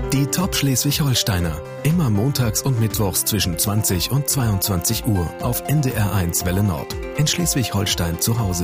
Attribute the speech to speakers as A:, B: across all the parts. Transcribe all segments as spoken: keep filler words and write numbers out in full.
A: Die Top Schleswig-Holsteiner. Immer montags und mittwochs zwischen zwanzig und zweiundzwanzig Uhr auf N D R eins Welle Nord. In Schleswig-Holstein zu Hause.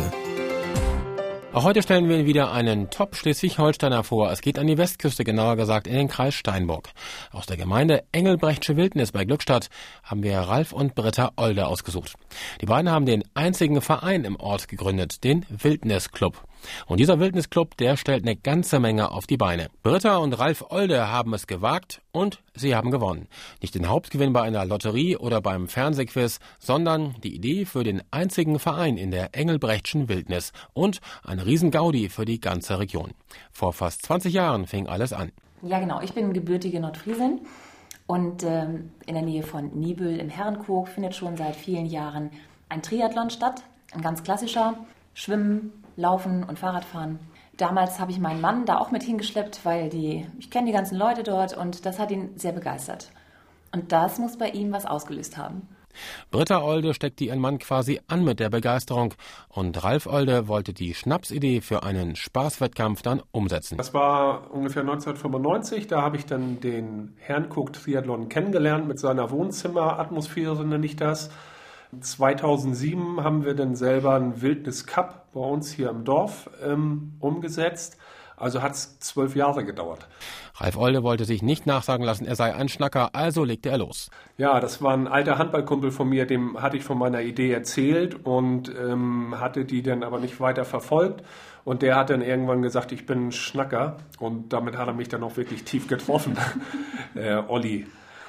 B: Auch heute stellen wir wieder einen Top-Schleswig-Holsteiner vor. Es geht an die Westküste, genauer gesagt in den Kreis Steinburg. Aus der Gemeinde Engelbrechtsche Wildnis bei Glückstadt haben wir Ralf und Britta Olde ausgesucht. Die beiden haben den einzigen Verein im Ort gegründet, den Wildnisclub. Und dieser Wildnisclub, der stellt eine ganze Menge auf die Beine. Britta und Ralf Olde haben es gewagt und sie haben gewonnen. Nicht den Hauptgewinn bei einer Lotterie oder beim Fernsehquiz, sondern die Idee für den einzigen Verein in der Engelbrechtschen Wildnis und eine Riesen-Gaudi für die ganze Region. Vor fast zwanzig Jahren fing alles an.
C: Ja genau, ich bin gebürtige Nordfriesin und ähm, in der Nähe von Niebüll im Herrenkog findet schon seit vielen Jahren ein Triathlon statt. Ein ganz klassischer. Schwimmen, Laufen und Fahrradfahren. Damals habe ich meinen Mann da auch mit hingeschleppt, weil die, ich kenne die ganzen Leute dort und das hat ihn sehr begeistert. Und das muss bei ihm was ausgelöst haben.
B: Britta Olde steckte ihren Mann quasi an mit der Begeisterung und Ralf Olde wollte die Schnapsidee für einen Spaßwettkampf dann umsetzen.
D: Das war ungefähr neunzehnhundertfünfundneunzig, da habe ich dann den Herrenkog-Triathlon kennengelernt mit seiner Wohnzimmeratmosphäre, nenne ich das. zweitausendsieben haben wir dann selber einen Wildnis-Cup bei uns hier im Dorf ähm, umgesetzt. Also hat es zwölf Jahre gedauert.
B: Ralf Olde wollte sich nicht nachsagen lassen, er sei ein Schnacker, also legte er los.
D: Ja, das war ein alter Handballkumpel von mir, dem hatte ich von meiner Idee erzählt und ähm, hatte die dann aber nicht weiter verfolgt. Und der hat dann irgendwann gesagt, ich bin ein Schnacker. Und damit hat er mich dann auch wirklich tief getroffen, äh, Olli.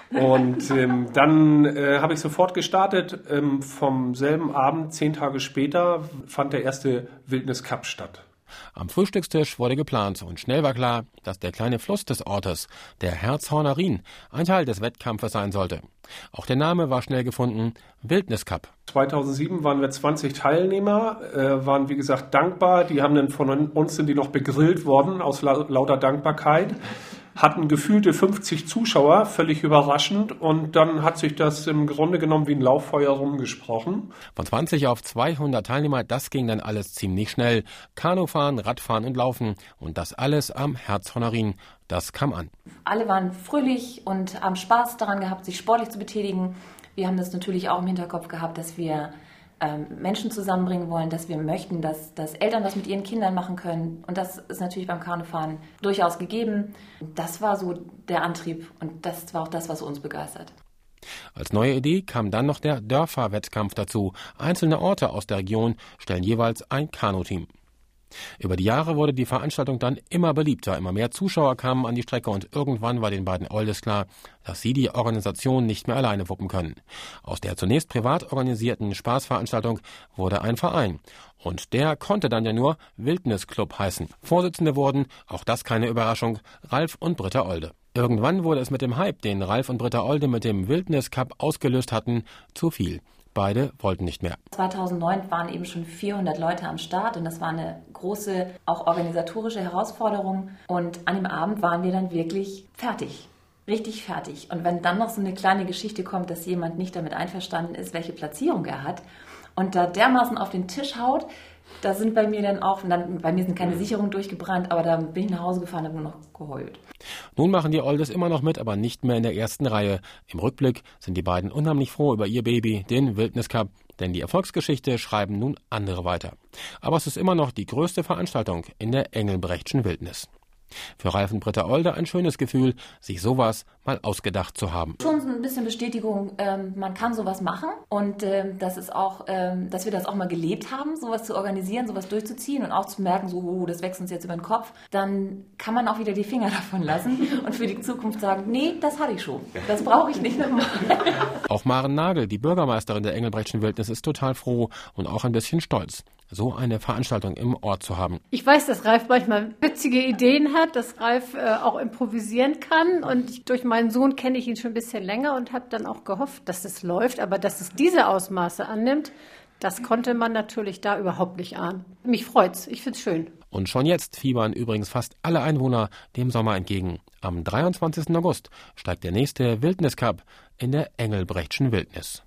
D: Und ähm, dann äh, habe ich sofort gestartet. Ähm, vom selben Abend, zehn Tage später, fand der erste Wildnis-Cup statt.
B: Am Frühstückstisch wurde geplant und schnell war klar, dass der kleine Fluss des Ortes, der Herzhorner Rhin, ein Teil des Wettkampfes sein sollte. Auch der Name war schnell gefunden, Wildnis-Cup.
D: zweitausendsieben waren wir zwanzig Teilnehmer, äh, waren wie gesagt dankbar. Die haben dann von uns sind die noch begrillt worden aus la- lauter Dankbarkeit. Hatten gefühlte fünfzig Zuschauer, völlig überraschend. Und dann hat sich das im Grunde genommen wie ein Lauffeuer rumgesprochen.
B: Von zwanzig auf zweihundert Teilnehmer, das ging dann alles ziemlich schnell. Kanufahren, Radfahren und Laufen. Und das alles am Herzhorner Rhin. Das kam an.
C: Alle waren fröhlich und haben Spaß daran gehabt, sich sportlich zu betätigen. Wir haben das natürlich auch im Hinterkopf gehabt, dass wir ähm, Menschen zusammenbringen wollen, dass wir möchten, dass, dass Eltern was mit ihren Kindern machen können. Und das ist natürlich beim Kanufahren durchaus gegeben. Das war so der Antrieb und das war auch das, was uns begeistert.
B: Als neue Idee kam dann noch der Dörferwettkampf dazu. Einzelne Orte aus der Region stellen jeweils ein Kanuteam. Über die Jahre wurde die Veranstaltung dann immer beliebter. Immer mehr Zuschauer kamen an die Strecke und irgendwann war den beiden Oldes klar, dass sie die Organisation nicht mehr alleine wuppen können. Aus der zunächst privat organisierten Spaßveranstaltung wurde ein Verein. Und der konnte dann ja nur Wildnisclub heißen. Vorsitzende wurden, auch das keine Überraschung, Ralf und Britta Olde. Irgendwann wurde es mit dem Hype, den Ralf und Britta Olde mit dem Wildnis-Cup ausgelöst hatten, zu viel. Beide wollten nicht mehr.
C: zweitausendneun waren eben schon vierhundert Leute am Start und das war eine große, auch organisatorische Herausforderung. Und an dem Abend waren wir dann wirklich fertig, richtig fertig. Und wenn dann noch so eine kleine Geschichte kommt, dass jemand nicht damit einverstanden ist, welche Platzierung er hat und da dermaßen auf den Tisch haut, da sind bei mir dann auch, und dann, bei mir sind keine Sicherungen durchgebrannt, aber da bin ich nach Hause gefahren und habe nur noch geheult.
B: Nun machen die Oldes immer noch mit, aber nicht mehr in der ersten Reihe. Im Rückblick sind die beiden unheimlich froh über ihr Baby, den Wildnis-Cup, denn die Erfolgsgeschichte schreiben nun andere weiter. Aber es ist immer noch die größte Veranstaltung in der Engelbrechtschen Wildnis. Für Ralf und Britta Olde ein schönes Gefühl, sich sowas mal ausgedacht zu haben.
C: Schon so ein bisschen Bestätigung, ähm, man kann sowas machen und ähm, das ist auch, ähm, dass wir das auch mal gelebt haben, sowas zu organisieren, sowas durchzuziehen und auch zu merken, so, oh, das wächst uns jetzt über den Kopf, dann kann man auch wieder die Finger davon lassen und für die Zukunft sagen, nee, das hatte ich schon, das brauche ich nicht nochmal.
B: Auch Maren Nagel, die Bürgermeisterin der Engelbrechtschen Wildnis, ist total froh und auch ein bisschen stolz, so eine Veranstaltung im Ort zu haben.
E: Ich weiß, dass Ralf manchmal witzige Ideen hat, dass Ralf äh, auch improvisieren kann und ich, durch meinen Sohn kenne ich ihn schon ein bisschen länger und habe dann auch gehofft, dass es läuft, aber dass es diese Ausmaße annimmt, das konnte man natürlich da überhaupt nicht ahnen. Mich freut's, ich find's schön.
B: Und schon jetzt fiebern übrigens fast alle Einwohner dem Sommer entgegen. Am dreiundzwanzigsten August steigt der nächste Wildnis-Cup in der Engelbrechtschen Wildnis.